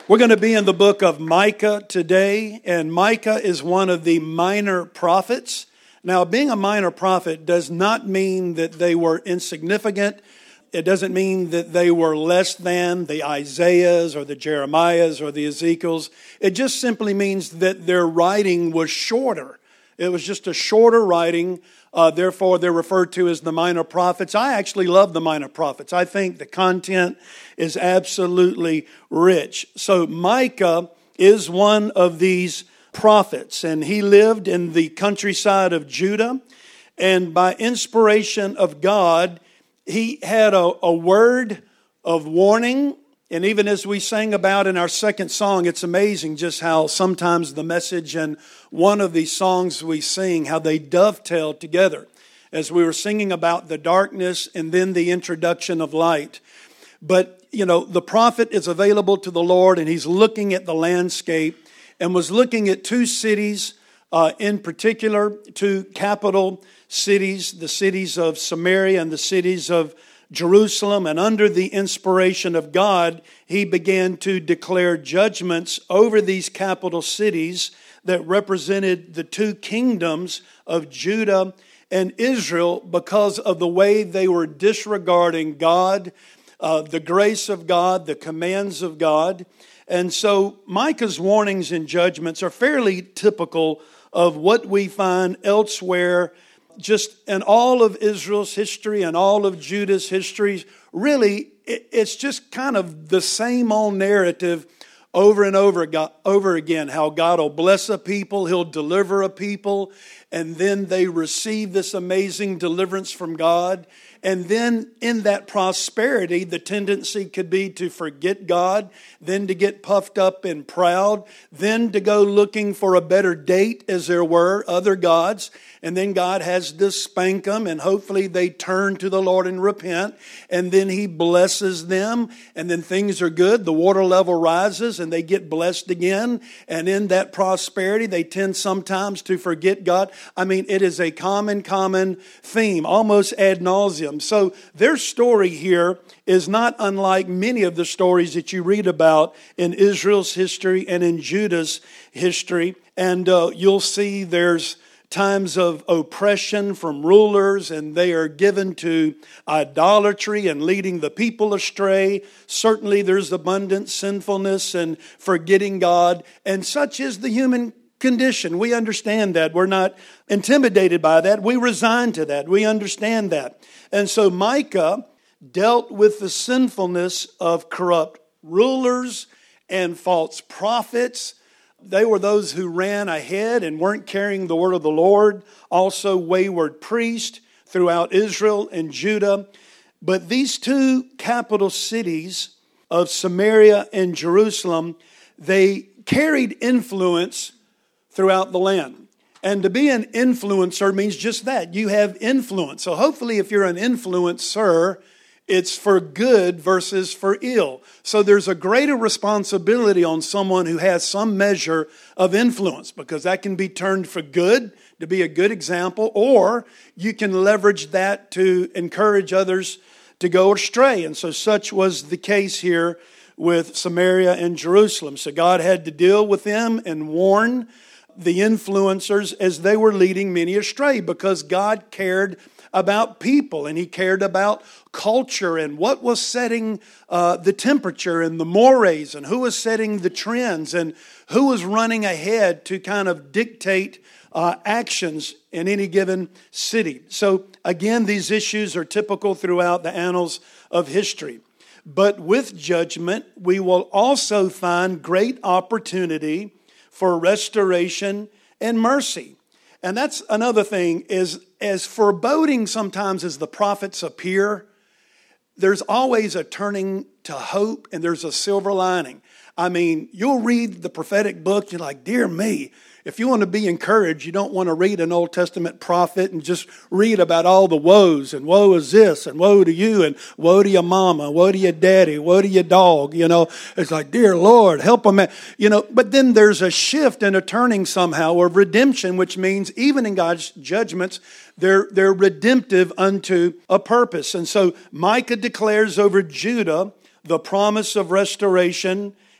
We're going to be in the book of Micah today, and Micah is one of the minor prophets. Now, being a minor prophet does not mean that they were insignificant. It doesn't mean that they were less than the Isaiahs or the Jeremiahs or the Ezekiels. It just simply means that their writing was shorter. It was just a shorter writing. Therefore, they're referred to as the minor prophets. I actually love the minor prophets. I think the content is absolutely rich. So Micah is one of these prophets, and he lived in the countryside of Judah. And by inspiration of God, he had a word of warning. And even as we sang about in our second song, it's amazing just how sometimes the message and one of these songs we sing, how they dovetail together. As we were singing about the darkness and then the introduction of light. But, the prophet is available to the Lord, and he's looking at the landscape and was looking at two cities in particular, two capital cities, the cities of Samaria and the cities of Jerusalem. And under the inspiration of God, he began to declare judgments over these capital cities that represented the two kingdoms of Judah and Israel because of the way they were disregarding God, the grace of God, the commands of God. And so Micah's warnings and judgments are fairly typical of what we find elsewhere just in all of Israel's history and all of Judah's history. Really, it's just kind of the same old narrative over and over again, how God will bless a people, he'll deliver a people, and then they receive this amazing deliverance from God. And then in that prosperity, the tendency could be to forget God, then to get puffed up and proud, then to go looking for a better date, as there were other gods. And then God has to spank them, and hopefully they turn to the Lord and repent. And then he blesses them, and then things are good. The water level rises, and they get blessed again. And in that prosperity, they tend sometimes to forget God. I mean, it is a common theme, almost ad nauseum. So their story here is not unlike many of the stories that you read about in Israel's history and in Judah's history. And you'll see there's times of oppression from rulers, and they are given to idolatry and leading the people astray. Certainly there's abundant sinfulness and forgetting God, and such is the human condition. We understand that. We're not intimidated by that. We resign to that. We understand that. And so Micah dealt with the sinfulness of corrupt rulers and false prophets. They were those who ran ahead and weren't carrying the word of the Lord. Also wayward priests throughout Israel and Judah. But these two capital cities of Samaria and Jerusalem, they carried influence throughout the land. And to be an influencer means just that. You have influence. So hopefully if you're an influencer, it's for good versus for ill. So there's a greater responsibility on someone who has some measure of influence, because that can be turned for good, to be a good example, or you can leverage that to encourage others to go astray. And so such was the case here with Samaria and Jerusalem. So God had to deal with them and warn the influencers as they were leading many astray, because God cared about people, and he cared about culture and what was setting the temperature and the mores, and who was setting the trends, and who was running ahead to kind of dictate actions in any given city. So again, these issues are typical throughout the annals of history. But with judgment, we will also find great opportunity for restoration and mercy. And that's another thing, is as foreboding sometimes as the prophets appear, there's always a turning to hope, and there's a silver lining. I mean, you'll read the prophetic book, you're like, dear me. If you want to be encouraged, you don't want to read an Old Testament prophet and just read about all the woes, and woe is this, and woe to you, and woe to your mama, woe to your daddy, woe to your dog. It's like, dear Lord, help them. But then there's a shift and a turning somehow of redemption, which means even in God's judgments, they're redemptive unto a purpose. And so Micah declares over Judah the promise of restoration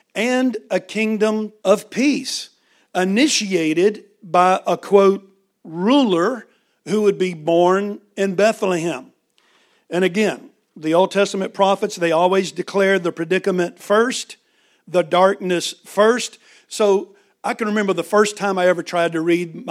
and a kingdom of peace, initiated by a, quote, ruler who would be born in Bethlehem. And again, the Old Testament prophets, they always declared the predicament first, the darkness first. So I can remember the first time I ever tried to read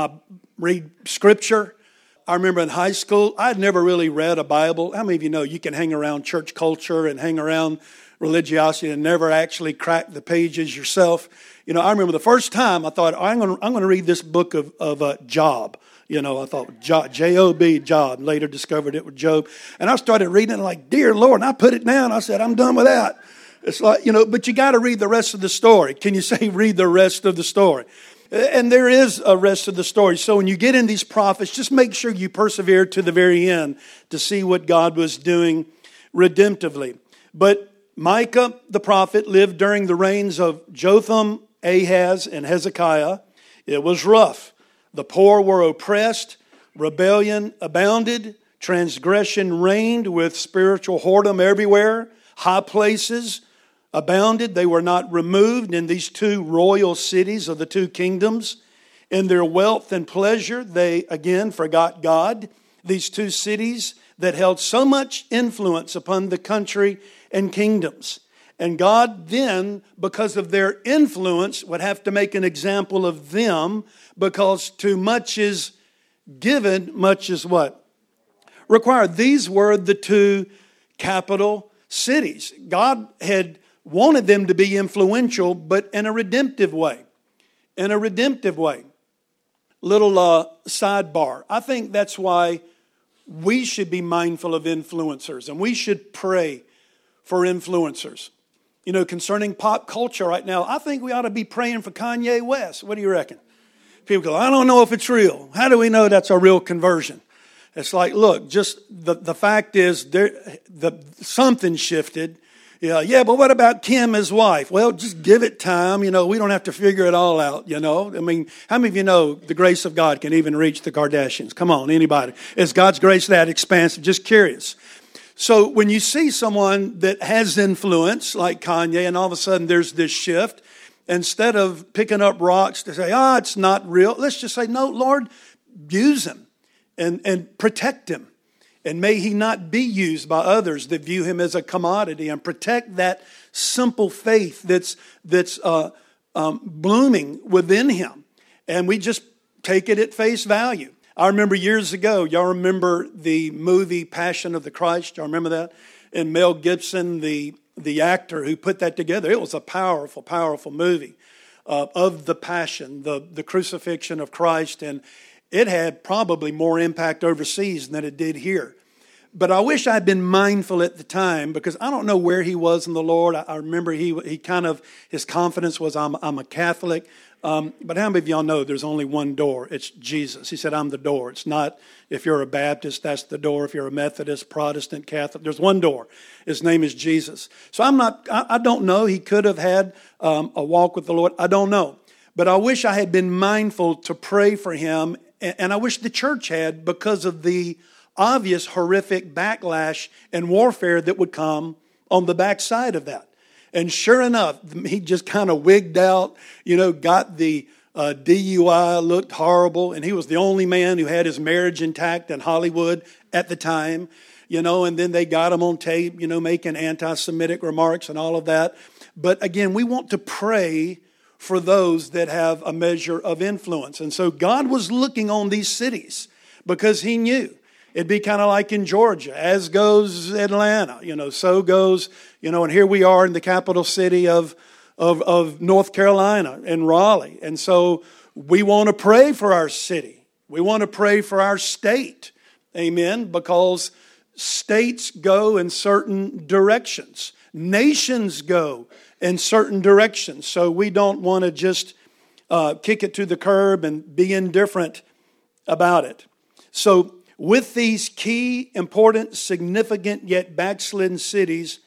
Scripture. I remember in high school, I had never really read a Bible. How many of you know you can hang around church culture and hang around religiosity and never actually crack the pages yourself? You know, I remember the first time I thought, I'm going to read this book of Job. You know, I thought Job, Job. Later discovered it was Job. And I started reading it and like, dear Lord, and I put it down. I said, I'm done with that. It's like, you know, but you got to read the rest of the story. Can you say read the rest of the story? And there is a rest of the story. So when you get in these prophets, just make sure you persevere to the very end to see what God was doing redemptively. But Micah, the prophet, lived during the reigns of Jotham, Ahaz, and Hezekiah. It was rough. The poor were oppressed, rebellion abounded, transgression reigned with spiritual whoredom everywhere, high places abounded. They were not removed in these two royal cities of the two kingdoms. In their wealth and pleasure, they again forgot God. These two cities that held so much influence upon the country and kingdoms. And God then, because of their influence, would have to make an example of them, because too much is given, much is what? Required. These were the two capital cities. God had wanted them to be influential, but in a redemptive way. In a redemptive way. Little sidebar. I think that's why we should be mindful of influencers, and we should pray for influencers. You know, concerning pop culture right now, I think we ought to be praying for Kanye West. What do you reckon? People go, I don't know if it's real. How do we know that's a real conversion? It's like, look, just the fact is something shifted. Yeah, but what about Kim, his wife? Well, just give it time. You know, we don't have to figure it all out, you know. I mean, how many of you know the grace of God can even reach the Kardashians? Come on, anybody. Is God's grace that expansive? Just curious. So when you see someone that has influence, like Kanye, and all of a sudden there's this shift, instead of picking up rocks to say, it's not real, let's just say, no, Lord, use him and protect him. And may he not be used by others that view him as a commodity, and protect that simple faith that's blooming within him. And we just take it at face value. I remember years ago, y'all remember the movie Passion of the Christ? Y'all remember that? And Mel Gibson, the actor who put that together, it was a powerful, powerful movie of the Passion, the crucifixion of Christ. And it had probably more impact overseas than it did here. But I wish I'd been mindful at the time, because I don't know where he was in the Lord. I remember he kind of, his confidence was, I'm a Catholic. But how many of y'all know there's only one door? It's Jesus. He said, I'm the door. It's not, if you're a Baptist, that's the door. If you're a Methodist, Protestant, Catholic, there's one door. His name is Jesus. So I don't know. He could have had a walk with the Lord. I don't know. But I wish I had been mindful to pray for him. And I wish the church had, because of the obvious horrific backlash and warfare that would come on the backside of that. And sure enough, he just kind of wigged out, got the DUI, looked horrible. And he was the only man who had his marriage intact in Hollywood at the time, and then they got him on tape, making anti-Semitic remarks and all of that. But again, we want to pray for those that have a measure of influence. And so God was looking on these cities because he knew. It'd be kind of like in Georgia, as goes Atlanta, so goes, and here we are in the capital city of North Carolina, in Raleigh. And so we want to pray for our city. We want to pray for our state. Amen. Because states go in certain directions. Nations go in certain directions. So we don't want to just kick it to the curb and be indifferent about it. So with these key, important, significant, yet backslidden cities,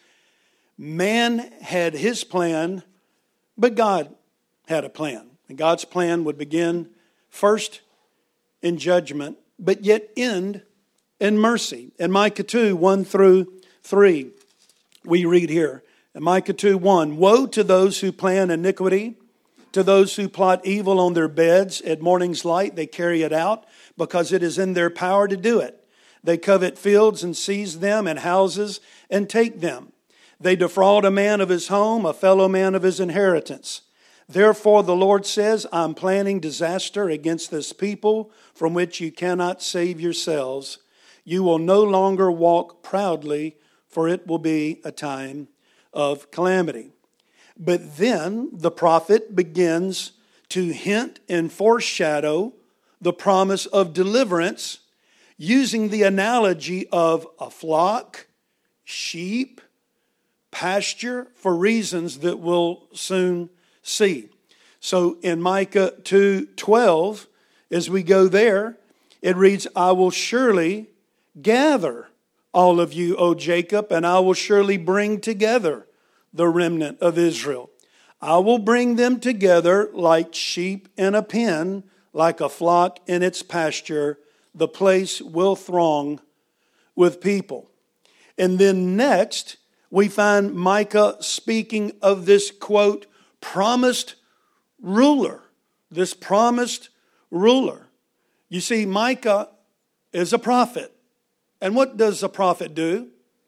man had his plan, but God had a plan. And God's plan would begin first in judgment, but yet end in mercy. In Micah 2, 1 through 3, we read here, And Micah 2:1, woe to those who plan iniquity, to those who plot evil on their beds. At morning's light they carry it out, because it is in their power to do it. They covet fields and seize them, and houses and take them. They defraud a man of his home, a fellow man of his inheritance. Therefore the Lord says, I'm planning disaster against this people from which you cannot save yourselves. You will no longer walk proudly, for it will be a time of calamity. But then the prophet begins to hint and foreshadow the promise of deliverance using the analogy of a flock, sheep, pasture, for reasons that we'll soon see. So in Micah 2:12, as we go there, it reads, I will surely gather all of you, O Jacob, and I will surely bring together the remnant of Israel. I will bring them together like sheep in a pen, like a flock in its pasture. The place will throng with people. And then next, we find Micah speaking of this, quote, promised ruler. This promised ruler. You see, Micah is a prophet. And what does a prophet do?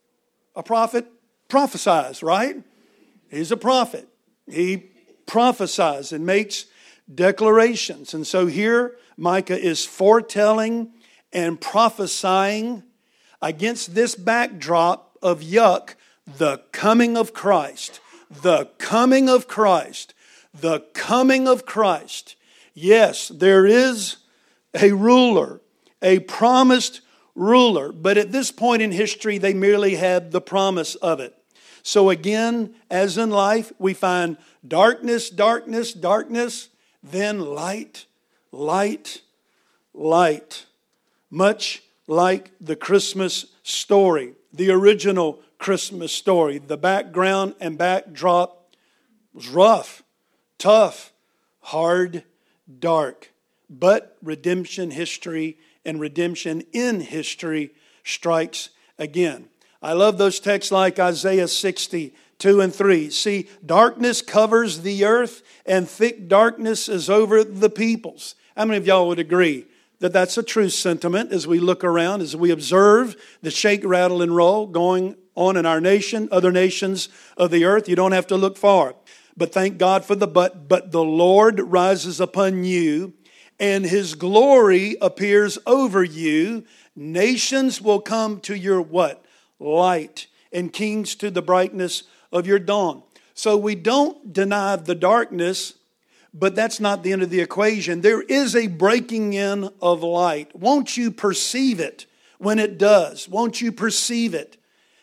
A prophet prophesies, right? He's a prophet. He prophesies and makes declarations. And so here Micah is foretelling and prophesying against this backdrop of yuck, the coming of Christ. The coming of Christ. The coming of Christ. Yes, there is a ruler, a promised ruler. But at this point in history, they merely had the promise of it. So again, as in life, we find darkness, darkness, darkness, then light, light, light. Much like the Christmas story, the original Christmas story. The background and backdrop was rough, tough, hard, dark. But redemption history and redemption in history strikes again. I love those texts like Isaiah 60:2-3. See, darkness covers the earth and thick darkness is over the peoples. How many of y'all would agree that that's a true sentiment as we look around, as we observe the shake, rattle, and roll going on in our nation, other nations of the earth? You don't have to look far. But thank God for the but the Lord rises upon you, and His glory appears over you. Nations will come to your what? Light, and kings to the brightness of your dawn. So we don't deny the darkness, but that's not the end of the equation. There is a breaking in of light. Won't you perceive it when it does? Won't you perceive it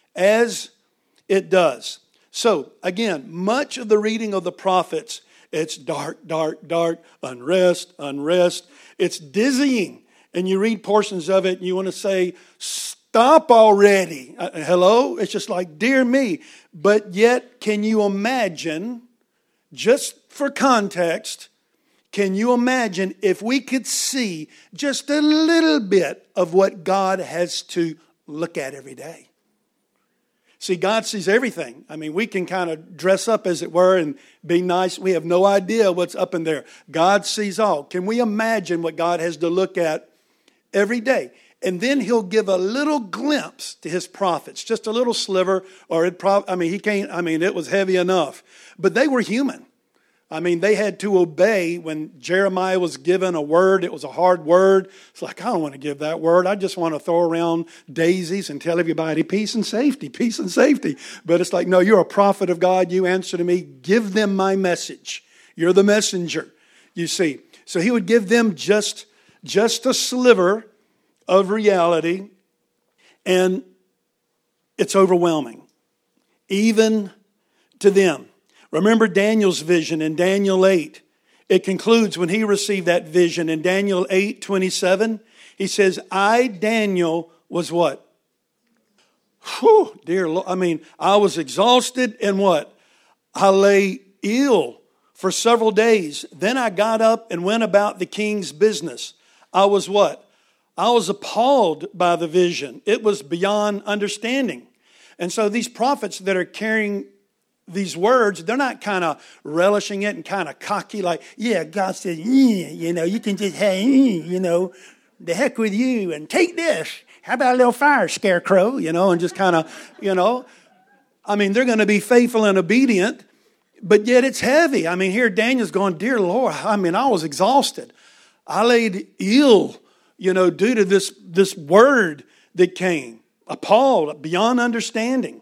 as it does? So again, much of the reading of the prophets, it's dark, dark, dark, unrest, unrest. It's dizzying. And you read portions of it and you want to say, stop already. Hello? It's just like, dear me. But yet, can you imagine, just for context, can you imagine if we could see just a little bit of what God has to look at every day? See, God sees everything. I mean, we can kind of dress up, as it were, and be nice. We have no idea what's up in there. God sees all. Can we imagine what God has to look at every day? And then He'll give a little glimpse to His prophets, just a little sliver, or it was heavy enough. But they were human. I mean, they had to obey when Jeremiah was given a word. It was a hard word. It's like, I don't want to give that word. I just want to throw around daisies and tell everybody peace and safety, peace and safety. But it's like, no, you're a prophet of God. You answer to me. Give them my message. You're the messenger, you see. So He would give them just a sliver of reality, and it's overwhelming, even to them. Remember Daniel's vision in Daniel 8. It concludes when he received that vision in Daniel 8:27. He says, I, Daniel, was what? Whew, dear Lord. I mean, I was exhausted and what? I lay ill for several days. Then I got up and went about the king's business. I was what? I was appalled by the vision. It was beyond understanding. And so these prophets that are carrying these words, they're not kind of relishing it and kind of cocky like, yeah, God says, you can just have, the heck with you and take this. How about a little fire, scarecrow, and just kind of, they're going to be faithful and obedient, but yet it's heavy. Here Daniel's going, dear Lord, I was exhausted. I laid ill, due to this word that came, appalled beyond understanding.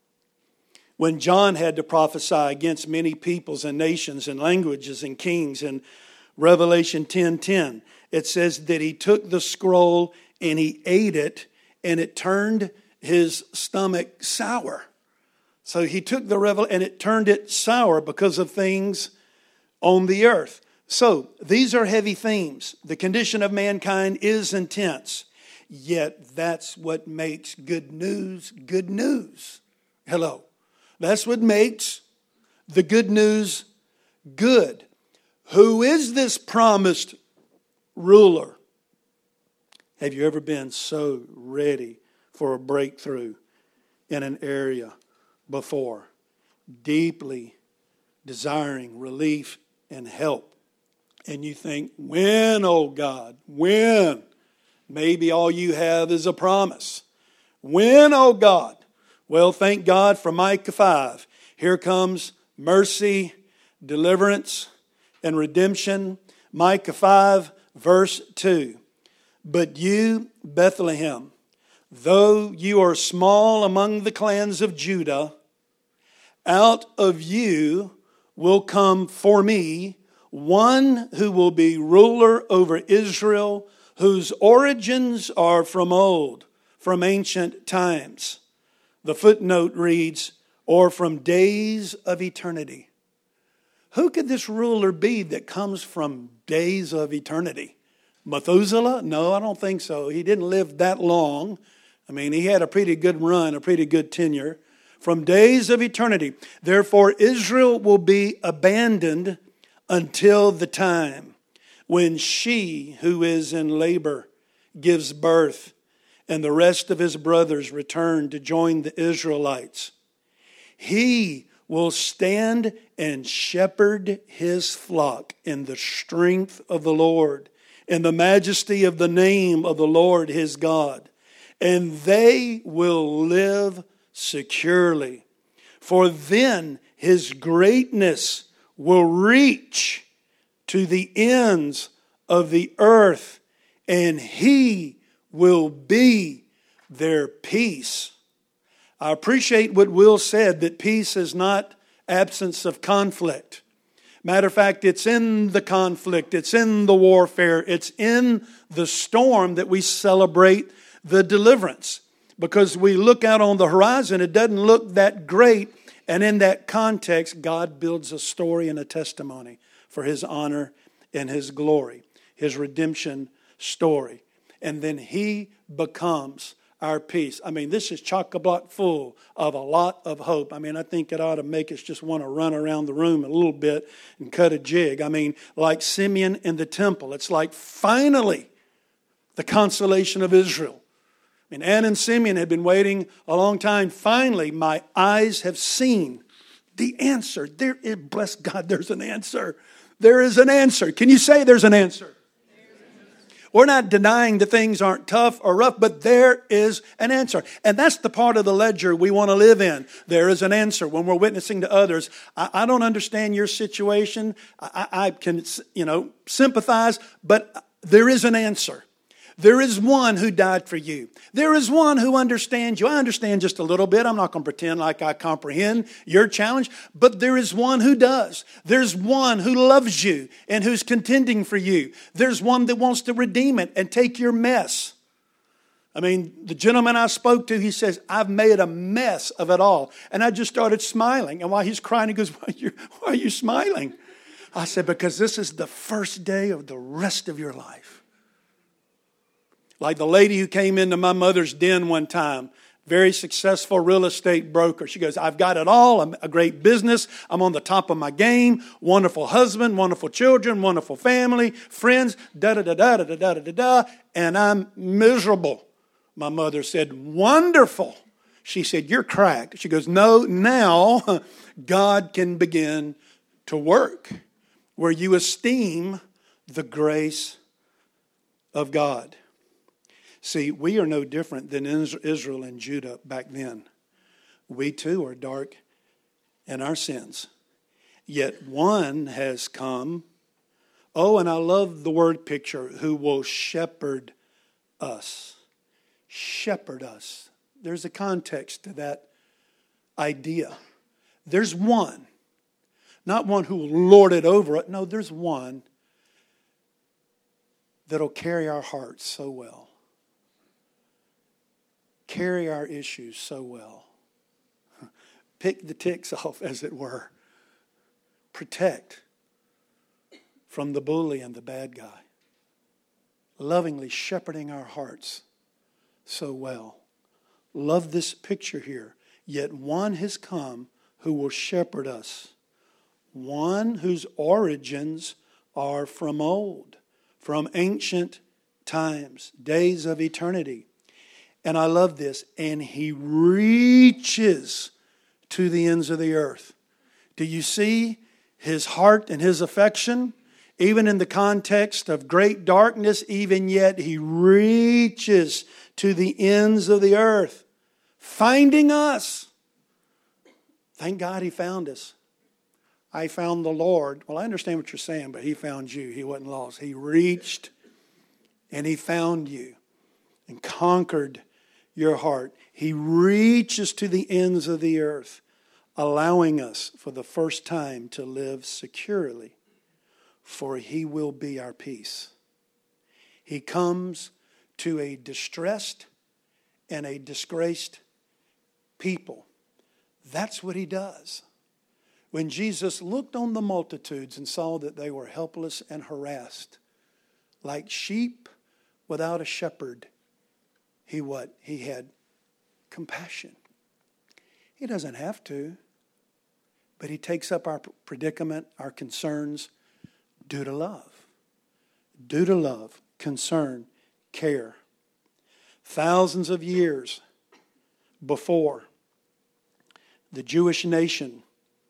When John had to prophesy against many peoples and nations and languages and kings in Revelation 10:10, it says that he took the scroll and he ate it, and it turned his stomach sour. So he took and it turned it sour because of things on the earth. So these are heavy themes. The condition of mankind is intense. Yet that's what makes good news good news. Hello. That's what makes the good news good. Who is this promised ruler? Have you ever been so ready for a breakthrough in an area before? Deeply desiring relief and help. And you think, when, oh God, when? Maybe all you have is a promise. When, oh God? Well, thank God for Micah 5. Here comes mercy, deliverance, and redemption. Micah 5, verse 2. But you, Bethlehem, though you are small among the clans of Judah, out of you will come for me one who will be ruler over Israel, whose origins are from old, from ancient times. The footnote reads, or from days of eternity. Who could this ruler be that comes from days of eternity? Methuselah? No, I don't think so. He didn't live that long. He had a pretty good run, a pretty good tenure. From days of eternity. Therefore, Israel will be abandoned until the time when she who is in labor gives birth, and the rest of his brothers return to join the Israelites. He will stand and shepherd his flock in the strength of the Lord, in the majesty of the name of the Lord his God. And they will live securely. For then his greatness will reach to the ends of the earth, and he will be their peace. I appreciate what Will said, that peace is not absence of conflict. Matter of fact, it's in the conflict, it's in the warfare, it's in the storm that we celebrate the deliverance. Because we look out on the horizon, it doesn't look that great. And in that context, God builds a story and a testimony for his honor and his glory, his redemption story. And then he becomes our peace. This is chock-a-block full of a lot of hope. I think it ought to make us just want to run around the room a little bit and cut a jig. Like Simeon in the temple. It's like finally the consolation of Israel. Anne and Simeon had been waiting a long time. Finally, my eyes have seen the answer. Bless God, there's an answer. There is an answer. Can you say there's an answer? We're not denying that things aren't tough or rough, but there is an answer. And that's the part of the ledger we want to live in. There is an answer when we're witnessing to others. I don't understand your situation. I can, sympathize, but there is an answer. There is one who died for you. There is one who understands you. I understand just a little bit. I'm not going to pretend like I comprehend your challenge, but there is one who does. There's one who loves you and who's contending for you. There's one that wants to redeem it and take your mess. The gentleman I spoke to, he says, I've made a mess of it all. And I just started smiling. And while he's crying, he goes, why are you smiling? I said, because this is the first day of the rest of your life. Like the lady who came into my mother's den one time, very successful real estate broker. She goes, I've got it all. I'm a great business. I'm on the top of my game. Wonderful husband, wonderful children, wonderful family, friends, da-da-da-da-da-da-da-da-da. And I'm miserable. My mother said, wonderful. She said, you're cracked. She goes, no, now God can begin to work where you esteem the grace of God. See, we are no different than Israel and Judah back then. We too are dark in our sins. Yet one has come. Oh, and I love the word picture, who will shepherd us. Shepherd us. There's a context to that idea. There's one. Not one who will lord it over it. No, there's one that'll carry our hearts so well. Carry our issues so well. Pick the ticks off, as it were. Protect from the bully and the bad guy. Lovingly shepherding our hearts so well. Love this picture here. Yet one has come who will shepherd us. One whose origins are from old, from ancient times, days of eternity. And I love this. And he reaches to the ends of the earth. Do you see his heart and his affection? Even in the context of great darkness, even yet he reaches to the ends of the earth, finding us. Thank God he found us. I found the Lord. Well, I understand what you're saying, but he found you. He wasn't lost. He reached and he found you and conquered your heart. He reaches to the ends of the earth, allowing us for the first time to live securely, for he will be our peace. He comes to a distressed and a disgraced people. That's what he does. When Jesus looked on the multitudes and saw that they were helpless and harassed, like sheep without a shepherd, he had compassion. He doesn't have to, but he takes up our predicament, our concerns, due to love. Due to love, concern, care. Thousands of years before, the Jewish nation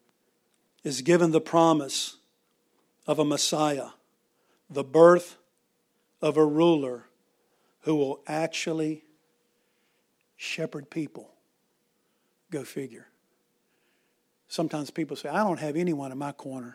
is given the promise of a Messiah, the birth of a ruler who will actually shepherd people. Go figure. Sometimes people say, I don't have anyone in my corner.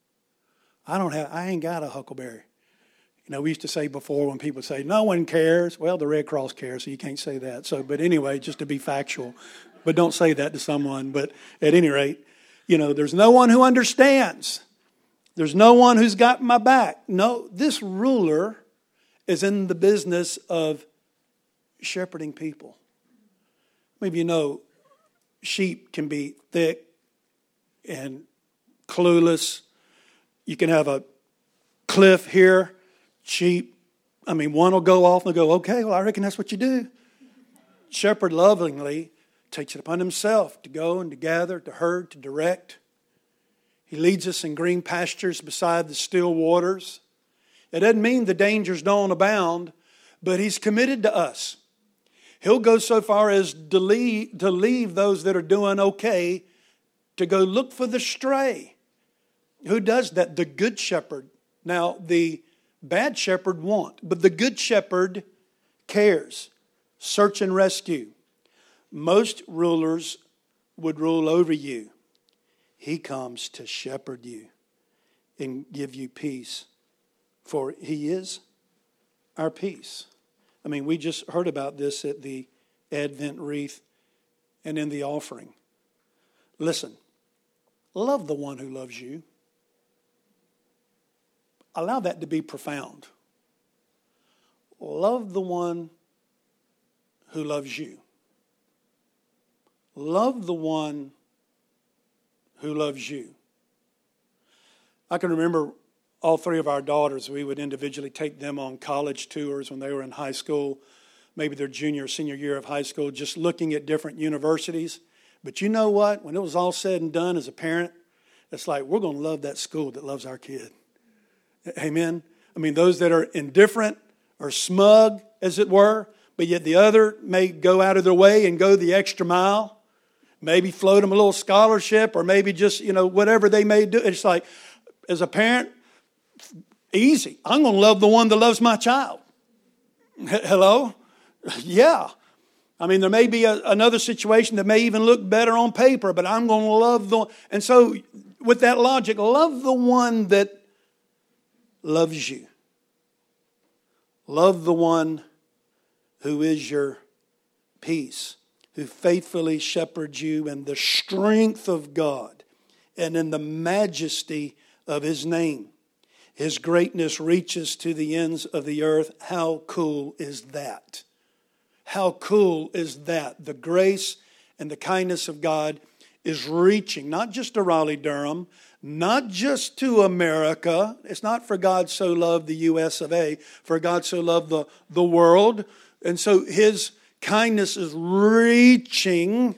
I ain't got a huckleberry. You know, we used to say before when people say, no one cares. Well, the Red Cross cares, so you can't say that. But anyway, just to be factual. But don't say that to someone. But at any rate, you know, there's no one who understands. There's no one who's got my back. No, this ruler is in the business of shepherding people. Maybe you know, sheep can be thick and clueless. You can have a cliff here. One will go off and they'll go, okay, well, I reckon that's what you do. Shepherd lovingly takes it upon himself to go and to gather, to herd, to direct. He leads us in green pastures beside the still waters. It doesn't mean the dangers don't abound, but he's committed to us. He'll go so far as to leave those that are doing okay to go look for the stray. Who does that? The good shepherd. Now, the bad shepherd won't, but the good shepherd cares. Search and rescue. Most rulers would rule over you. He comes to shepherd you and give you peace, for he is our peace. We just heard about this at the Advent wreath and in the offering. Listen, love the one who loves you. Allow that to be profound. Love the one who loves you. Love the one who loves you. I can remember all three of our daughters, we would individually take them on college tours when they were in high school, maybe their junior or senior year of high school, just looking at different universities. But you know what? When it was all said and done as a parent, it's like, we're going to love that school that loves our kid. Amen? Those that are indifferent or smug, as it were, but yet the other may go out of their way and go the extra mile. Maybe float them a little scholarship, or maybe just, whatever they may do. It's like, as a parent, easy. I'm going to love the one that loves my child. Hello? Yeah. I mean, there may be another situation that may even look better on paper, but I'm going to love the one. And so, with that logic, love the one that loves you. Love the one who is your peace, who faithfully shepherds you in the strength of God and in the majesty of His name. His greatness reaches to the ends of the earth. How cool is that? How cool is that? The grace and the kindness of God is reaching, not just to Raleigh-Durham, not just to America. It's not for God so loved the US of A, for God so loved the world. And so His kindness is reaching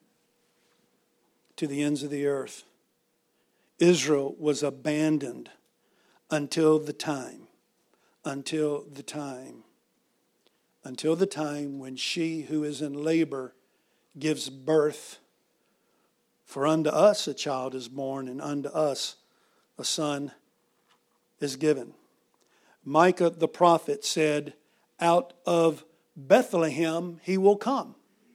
to the ends of the earth. Israel was abandoned until the time when she who is in labor gives birth. For unto us a child is born, and unto us a son is given. Micah the prophet said, out of Bethlehem he will come.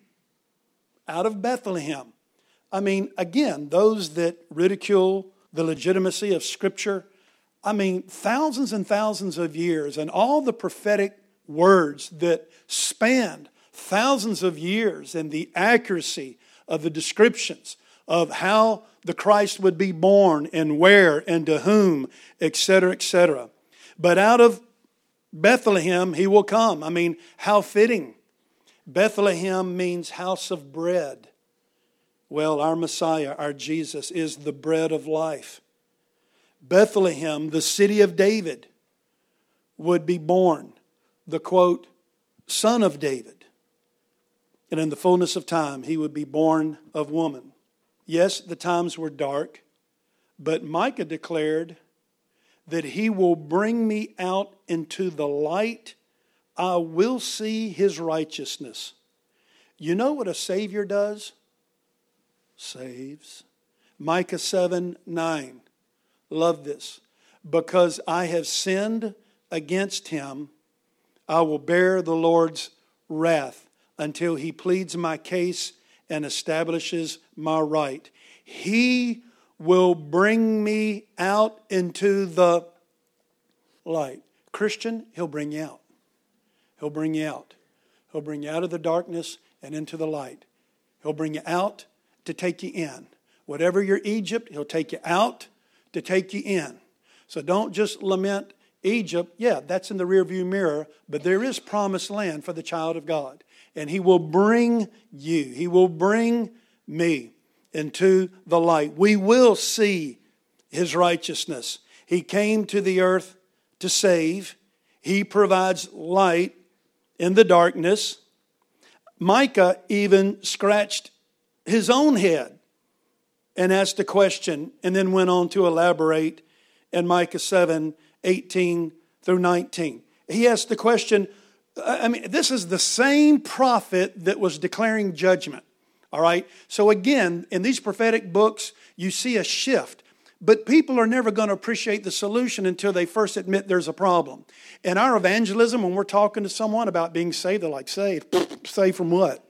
Out of Bethlehem. I mean, again, those that ridicule the legitimacy of Scripture, I mean, thousands and thousands of years, and all the prophetic words that spanned thousands of years, and the accuracy of the descriptions of how the Christ would be born and where and to whom, etc., etc. But out of Bethlehem he will come. I mean, how fitting. Bethlehem means house of bread. Well, our Messiah, our Jesus, is the bread of life. Bethlehem, the city of David, would be born, the quote, son of David. And in the fullness of time, he would be born of woman. Yes, the times were dark, but Micah declared that he will bring me out into the light. I will see his righteousness. You know what a Savior does? Saves. Micah 7:9. Love this. Because I have sinned against him, I will bear the Lord's wrath until he pleads my case and establishes my right. He will bring me out into the light. Christian, he'll bring you out. He'll bring you out. He'll bring you out of the darkness and into the light. He'll bring you out to take you in. Whatever your Egypt, he'll take you out to take you in. So don't just lament Egypt. Yeah, that's in the rearview mirror, but there is promised land for the child of God. And he will bring you, he will bring me into the light. We will see his righteousness. He came to the earth to save. He provides light in the darkness. Micah even scratched his own head and asked a question and then went on to elaborate in Micah 7:18 through 19. He asked the question, I mean, this is the same prophet that was declaring judgment. All right. So again, in these prophetic books, you see a shift. But people are never going to appreciate the solution until they first admit there's a problem. In our evangelism, when we're talking to someone about being saved, they're like, saved? Saved from what?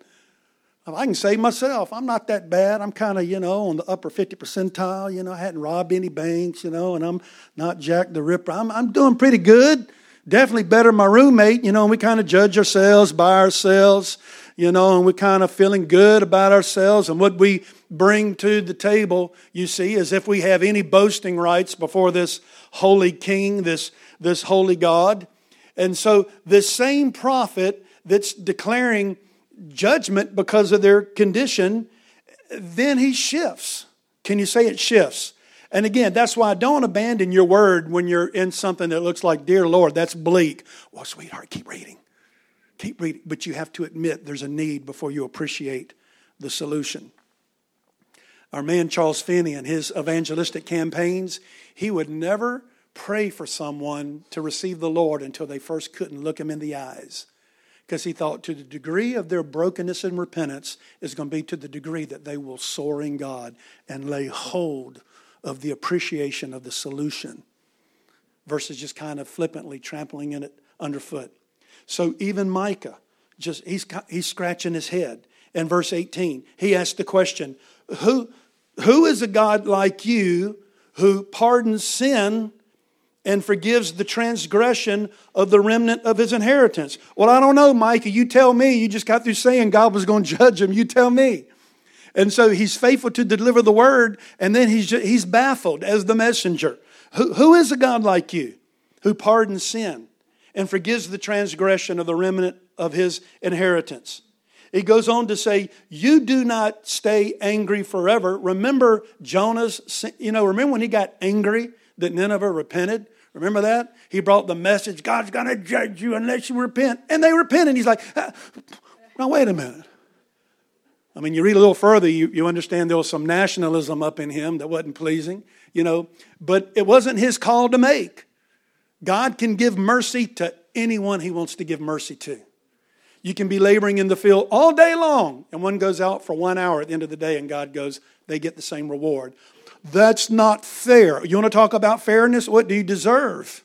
I can save myself. I'm not that bad. I'm kind of, on the upper 50 percentile. I hadn't robbed any banks, and I'm not Jack the Ripper. I'm doing pretty good. Definitely better than my roommate, and we kind of judge ourselves by ourselves, and we're kind of feeling good about ourselves. And what we bring to the table, you see, as if we have any boasting rights before this holy King, this holy God. And so this same prophet that's declaring judgment because of their condition, then he shifts. Can you say it shifts? And again, that's why don't abandon your word when you're in something that looks like, dear Lord, that's bleak. Well, sweetheart, keep reading. Keep reading. But you have to admit there's a need before you appreciate the solution. Our man Charles Finney in his evangelistic campaigns, he would never pray for someone to receive the Lord until they first couldn't look him in the eyes. Because he thought to the degree of their brokenness and repentance is going to be to the degree that they will soar in God and lay hold of the appreciation of the solution versus just kind of flippantly trampling in it underfoot. So even Micah, he's scratching his head. In verse 18, he asked the question, who is a God like you who pardons sin and forgives the transgression of the remnant of his inheritance? Well, I don't know, Micah. You tell me. You just got through saying God was going to judge him. You tell me. And so he's faithful to deliver the word, and then he's baffled as the messenger. Who is a God like you who pardons sin and forgives the transgression of the remnant of his inheritance? He goes on to say, you do not stay angry forever. Remember Jonah's, remember when he got angry that Nineveh repented? Remember that? He brought the message, God's going to judge you unless you repent. And they repented. He's like, now wait a minute. I mean, you read a little further, you understand there was some nationalism up in him that wasn't pleasing, but it wasn't his call to make. God can give mercy to anyone he wants to give mercy to. You can be laboring in the field all day long, and one goes out for 1 hour at the end of the day, and God goes, they get the same reward. That's not fair. You want to talk about fairness? What do you deserve?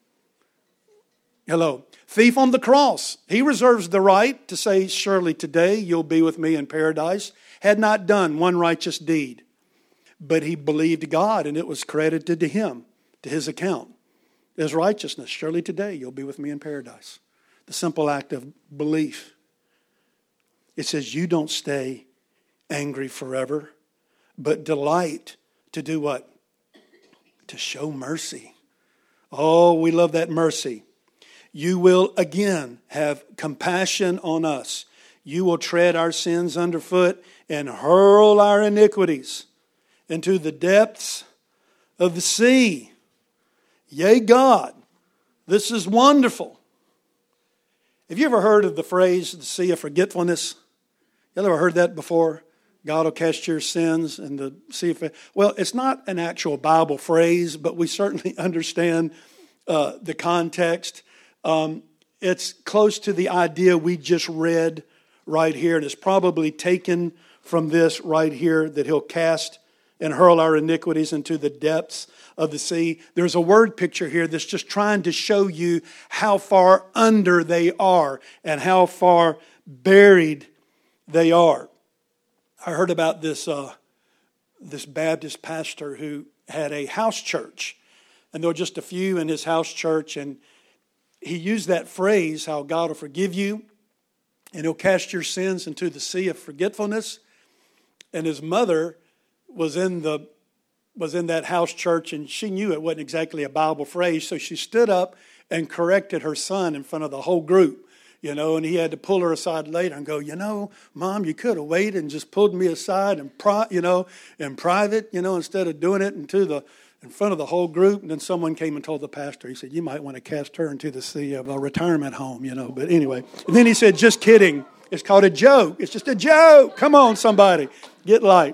Hello. Thief on the cross. He reserves the right to say, surely today you'll be with me in paradise. Had not done one righteous deed. But he believed God, and it was credited to him, to his account, as righteousness. Surely today you'll be with me in paradise. The simple act of belief. It says you don't stay angry forever, but delight to do what? To show mercy. Oh, we love that mercy. You will again have compassion on us. You will tread our sins underfoot and hurl our iniquities into the depths of the sea. Yea, God, this is wonderful. Have you ever heard of the phrase, the sea of forgetfulness? You ever heard that before? God will cast your sins in the sea of... Well, it's not an actual Bible phrase, but we certainly understand the context. It's close to the idea we just read right here, and it's probably taken from this right here, that he'll cast and hurl our iniquities into the depths of the sea. There's a word picture here that's just trying to show you how far under they are and how far buried they are. I heard about this Baptist pastor who had a house church, and there were just a few in his house church, and he used that phrase, how God will forgive you and he'll cast your sins into the sea of forgetfulness. And his mother was in that house church, and she knew it wasn't exactly a Bible phrase, so she stood up and corrected her son in front of the whole group, and he had to pull her aside later and go, Mom, you could have waited and just pulled me aside in private, instead of doing it in front of the whole group. And then someone came and told the pastor, he said, you might want to cast her into the sea of a retirement home, but anyway. And then he said, just kidding. It's called a joke. It's just a joke. Come on, somebody. Get light.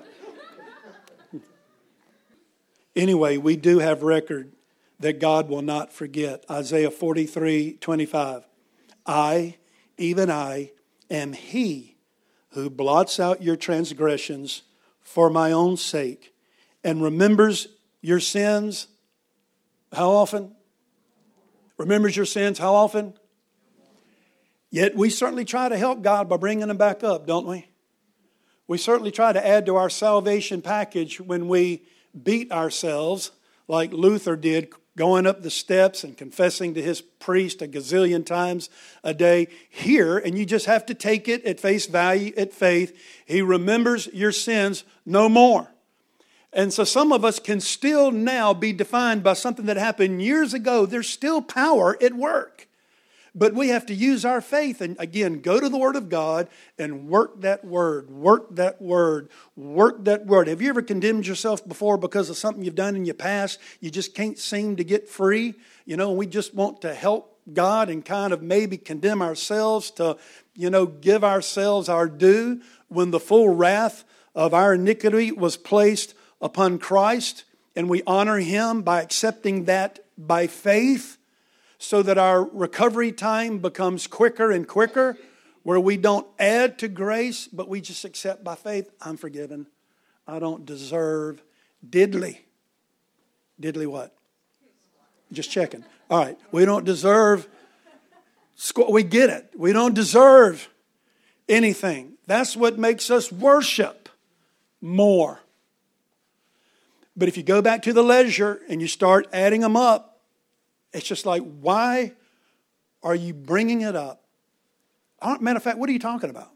Anyway, we do have record that God will not forget. Isaiah 43:25. I, even I, am he who blots out your transgressions for my own sake and remembers your sins. How often? Remembers your sins how often? Yet we certainly try to help God by bringing them back up, don't we? We certainly try to add to our salvation package when we beat ourselves like Luther did, going up the steps and confessing to his priest a gazillion times a day. Here, and you just have to take it at face value, at faith, he remembers your sins no more. And so some of us can still now be defined by something that happened years ago. There's still power at work. But we have to use our faith and, again, go to the Word of God and work that Word, work that Word, work that Word. Have you ever condemned yourself before because of something you've done in your past? You just can't seem to get free. We just want to help God and kind of maybe condemn ourselves to, give ourselves our due when the full wrath of our iniquity was placed upon Christ, and we honor Him by accepting that by faith. so that our recovery time becomes quicker and quicker, where we don't add to grace, but we just accept by faith, I'm forgiven. I don't deserve diddly. Diddly what? Just checking. All right. We don't deserve, we get it. We don't deserve anything. That's what makes us worship more. But if you go back to the ledger and you start adding them up, it's just like, why are you bringing it up? Matter of fact, what are you talking about?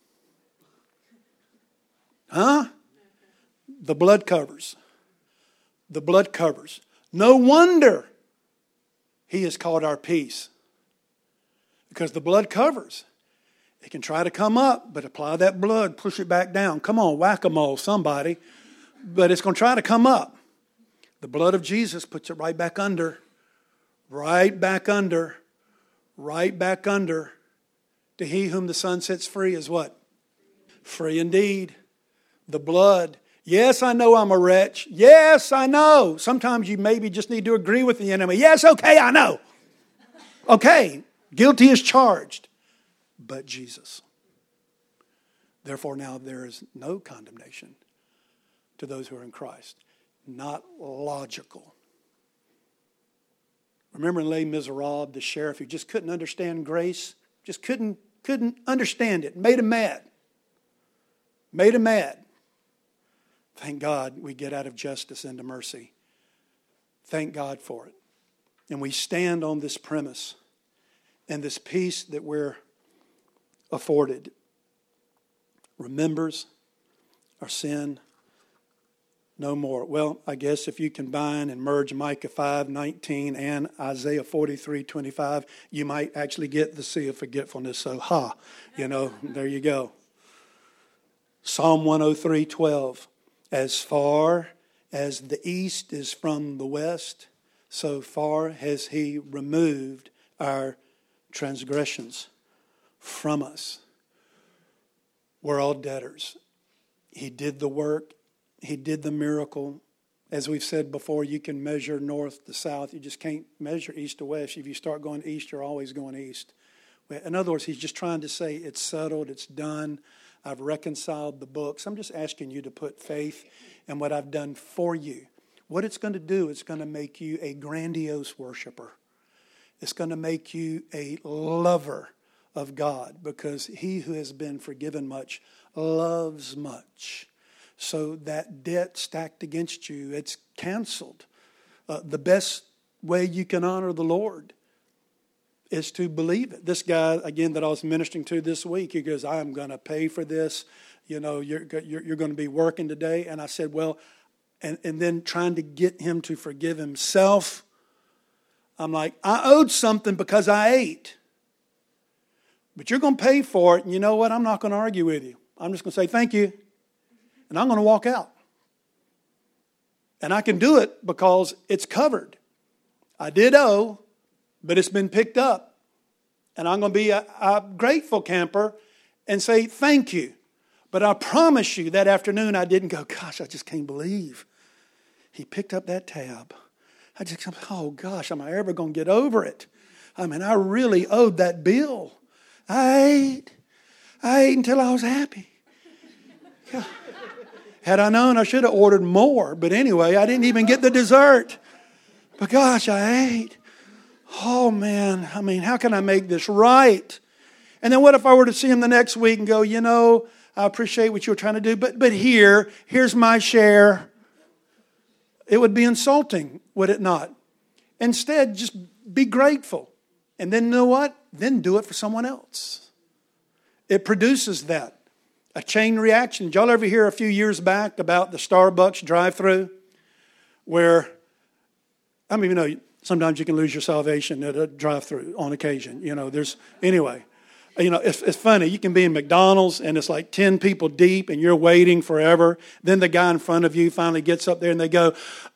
Huh? The blood covers. The blood covers. No wonder He is called our peace. Because the blood covers. It can try to come up, but apply that blood, push it back down. Come on, whack-a-mole, somebody. But it's going to try to come up. The blood of Jesus puts it right back under. Right back under. Right back under. To he whom the Son sets free is what? Free indeed. The blood. Yes, I know I'm a wretch. Yes, I know. Sometimes you maybe just need to agree with the enemy. Yes, okay, I know. Okay, guilty is charged. But Jesus. Therefore now there is no condemnation to those who are in Christ. Not logical. Remember in Les Miserables, the sheriff who just couldn't understand grace? Just couldn't understand it. Made him mad. Made him mad. Thank God we get out of justice into mercy. Thank God for it. And we stand on this premise and this peace that we're afforded. Remembers our sin no more. Well, I guess if you combine and merge Micah 5:19 and Isaiah 43:25, you might actually get the sea of forgetfulness. So, there you go. Psalm 103:12. As far as the east is from the west, so far has He removed our transgressions from us. We're all debtors. He did the work. He did the miracle. As we've said before, you can measure north to south. You just can't measure east to west. If you start going east, you're always going east. In other words, He's just trying to say it's settled, it's done. I've reconciled the books. I'm just asking you to put faith in what I've done for you. What it's going to do, it's going to make you a grandiose worshiper. It's going to make you a lover of God, because he who has been forgiven much loves much. So that debt stacked against you, it's canceled. The best way you can honor the Lord is to believe it. This guy, again, that I was ministering to this week, he goes, I'm going to pay for this. You're going to be working today. And I said, well, and then trying to get him to forgive himself. I'm like, I owed something because I ate. But you're going to pay for it. And you know what? I'm not going to argue with you. I'm just going to say thank you. And I'm going to walk out. And I can do it because it's covered. I did owe, but it's been picked up. And I'm going to be a grateful camper and say thank you. But I promise you that afternoon I didn't go, gosh, I just can't believe he picked up that tab. I just, oh gosh, am I ever going to get over it? I mean, I really owed that bill. I ate until I was happy. Yeah. Had I known, I should have ordered more. But anyway, I didn't even get the dessert. But gosh, I ate. Oh man, I mean, how can I make this right? And then what if I were to see him the next week and go, I appreciate what you were trying to do, but here's my share. It would be insulting, would it not? Instead, just be grateful. And then you know what? Then do it for someone else. It produces that. A chain reaction. Did y'all ever hear a few years back about the Starbucks drive-thru? Where, sometimes you can lose your salvation at a drive-thru on occasion. Anyway. It's funny. You can be in McDonald's and it's like 10 people deep and you're waiting forever. Then the guy in front of you finally gets up there and they go,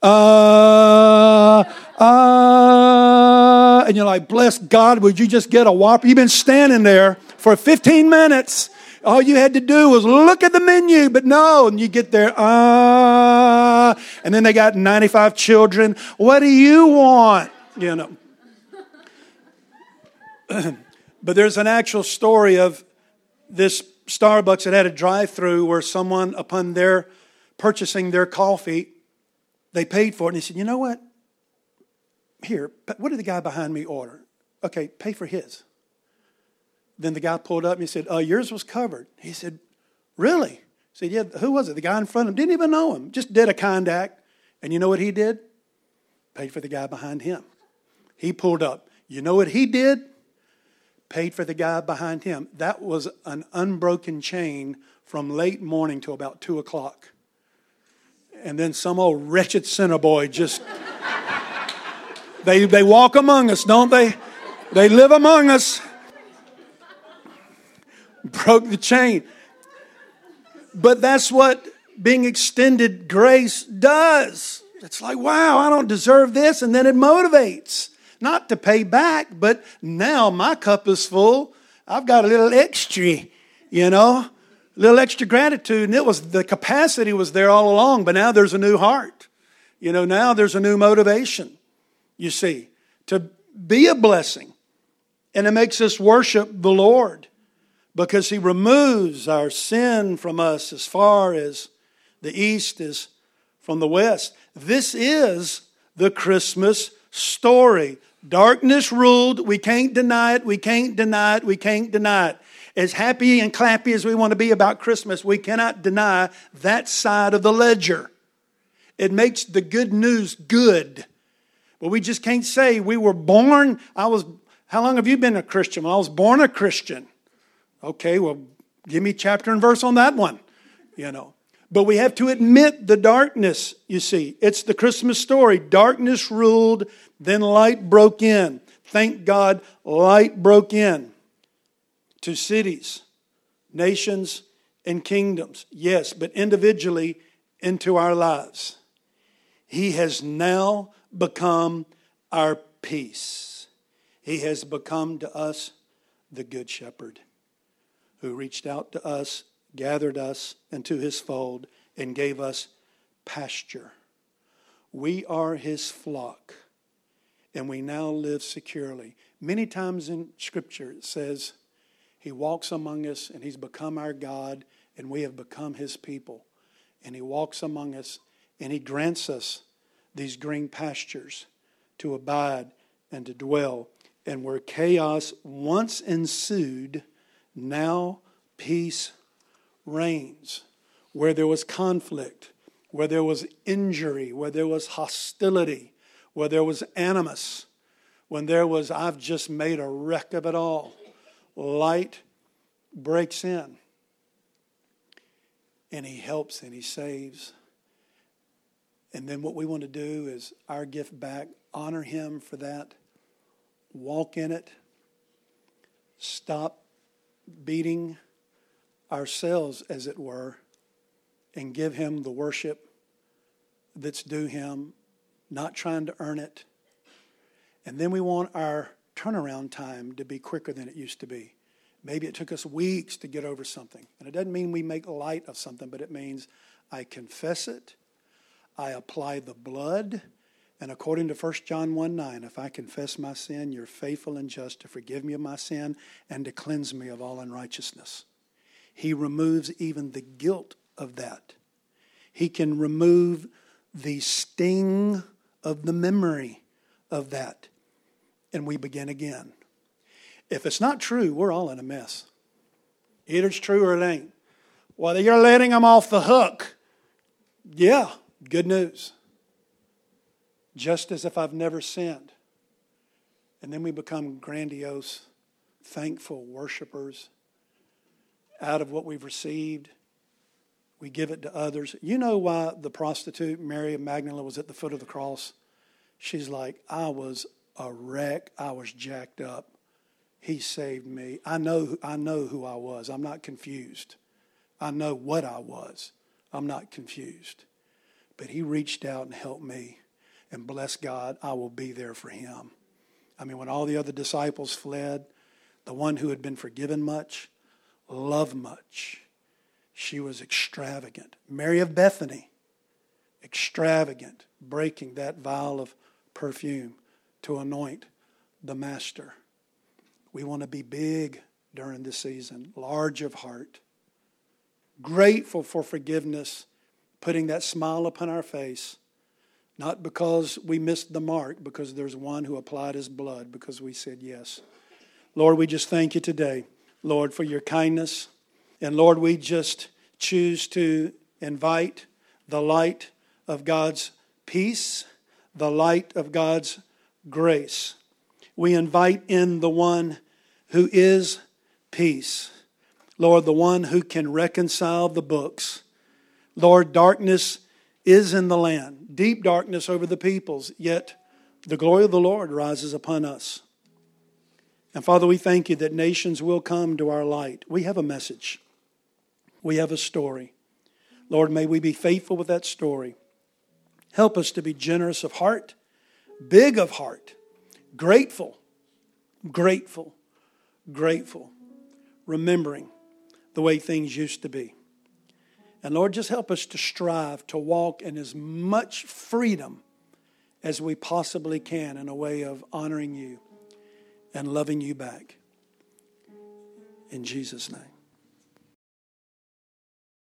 and you're like, bless God, would you just get a Whopper? You've been standing there for 15 minutes. All you had to do was look at the menu, but no. And you get there, and then they got 95 children. What do you want? But there's an actual story of this Starbucks that had a drive-through where someone, upon their purchasing their coffee, they paid for it. And he said, you know what? Here, what did the guy behind me order? Okay, pay for his. Then the guy pulled up and he said, yours was covered. He said, really? He said, yeah, who was it? The guy in front of him. Didn't even know him. Just did a kind act. And you know what he did? Paid for the guy behind him. He pulled up. You know what he did? Paid for the guy behind him. That was an unbroken chain from late morning to about 2 o'clock. And then some old wretched sinner boy just... They walk among us, don't they? They live among us. Broke the chain. But that's what being extended grace does. It's like, wow, I don't deserve this. And then it motivates. Not to pay back, but now my cup is full. I've got a little extra, a little extra gratitude. And the capacity was there all along, but now there's a new heart. Now there's a new motivation, you see, to be a blessing. And it makes us worship the Lord because He removes our sin from us as far as the east is from the west. This is the Christmas story. Darkness ruled. We can't deny it. We can't deny it. We can't deny it. As happy and clappy as we want to be about Christmas, we cannot deny that side of the ledger. It makes the good news good. But we just can't say we were born. How long have you been a Christian? Well, I was born a Christian. Okay, well, give me chapter and verse on that one, But we have to admit the darkness, you see. It's the Christmas story. Darkness ruled, then light broke in. Thank God, light broke in to cities, nations, and kingdoms. Yes, but individually into our lives. He has now become our peace. He has become to us the Good Shepherd who reached out to us, gathered us into His fold, and gave us pasture. We are His flock, and we now live securely. Many times in Scripture it says He walks among us, and He's become our God, and we have become His people. And He walks among us, and He grants us these green pastures to abide and to dwell. And where chaos once ensued, now peace reigns. Where there was conflict, where there was injury, where there was hostility, where there was animus, when there was, I've just made a wreck of it all, light breaks in. And He helps and He saves. And then what we want to do is our gift back, honor Him for that, walk in it, stop beating ourselves, as it were, and give Him the worship that's due Him, not trying to earn it. And then we want our turnaround time to be quicker than it used to be. Maybe it took us weeks to get over something. And it doesn't mean we make light of something, but it means I confess it, I apply the blood, and according to 1 John 1:9, if I confess my sin, You're faithful and just to forgive me of my sin and to cleanse me of all unrighteousness. He removes even the guilt of that. He can remove the sting of the memory of that. And we begin again. If it's not true, we're all in a mess. Either it's true or it ain't. Whether you're letting them off the hook, yeah, good news. Just as if I've never sinned. And then we become grandiose, thankful worshipers. Out of what we've received, we give it to others. You know why the prostitute, Mary of Magdalene, was at the foot of the cross? She's like, I was a wreck. I was jacked up. He saved me. I know who I was. I'm not confused. I know what I was. I'm not confused. But He reached out and helped me. And bless God, I will be there for Him. I mean, when all the other disciples fled, the one who had been forgiven much, loved much, she was extravagant. Mary of Bethany, extravagant, breaking that vial of perfume to anoint the Master. We want to be big during this season, large of heart, grateful for forgiveness, putting that smile upon our face, not because we missed the mark, because there's one who applied his blood, because we said yes. Lord, we just thank you today, Lord, for your kindness. And Lord, we just choose to invite the light of God's peace, the light of God's grace. We invite in the one who is peace. Lord, the one who can reconcile the books. Lord, darkness is in the land, deep darkness over the peoples, yet the glory of the Lord rises upon us. And Father, we thank you that nations will come to our light. We have a message. We have a story. Lord, may we be faithful with that story. Help us to be generous of heart, big of heart, grateful, remembering the way things used to be. And Lord, just help us to strive to walk in as much freedom as we possibly can in a way of honoring you and loving you back. In Jesus' name.